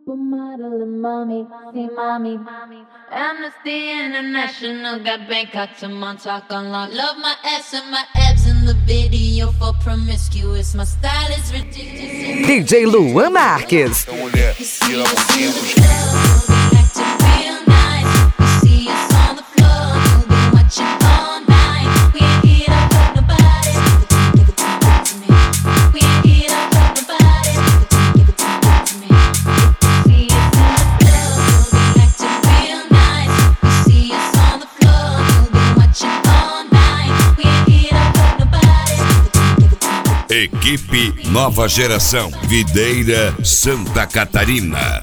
Supermodel and mommy, see mommy. Amnesty International got Bangkok to Montauk unlocked. Love my ass and my abs in the video for promiscuous. My style is ridiculous. DJ Luan Marques. Então, mulher, tira a boquinha do chão. Equipe Nova Geração, Videira, Santa Catarina.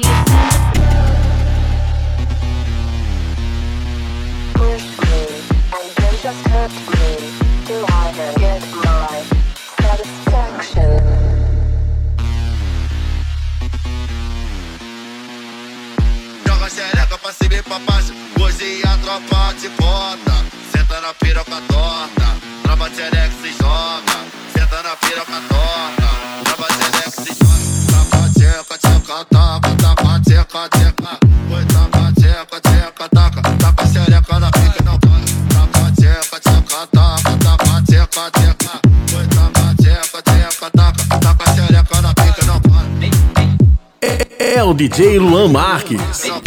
Joga xereca pra cima e pra baixo, hoje a tropa de bota. Senta na piroca torta, tropa de xereca se joga. Senta na piroca torta, tropa de xereca se joga. Taca, tcheca, tcheca, taca, taca, tcheca, tcheca. Oi, taca, tcheca, tcheca, taca, taca xereca na pica não para. Taca, tcheca, tcheca, taca, taca, tcheca, tcheca. Oi, taca, tcheca, tcheca, taca, taca xereca na pica não para. É o DJ Luan Marques.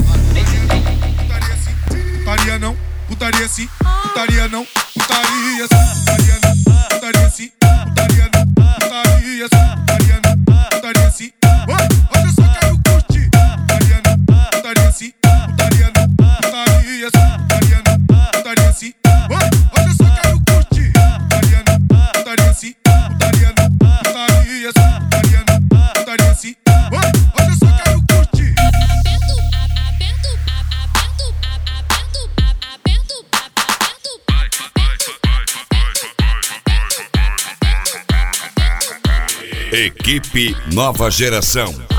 Putaria não, putaria sim, putaria não, putaria sim, putaria não, putaria sim, putaria não, putaria sim, putaria não, putaria sim. Olha eu só quero curtir. Putaria não, putaria sim, putaria não, putaria sim, putaria não, putaria sim. Olha eu só quero curtir. Putaria não, putaria sim, putaria não, putaria sim, putaria não, putaria sim. Olha eu só quero curtir. Equipe Nova Geração,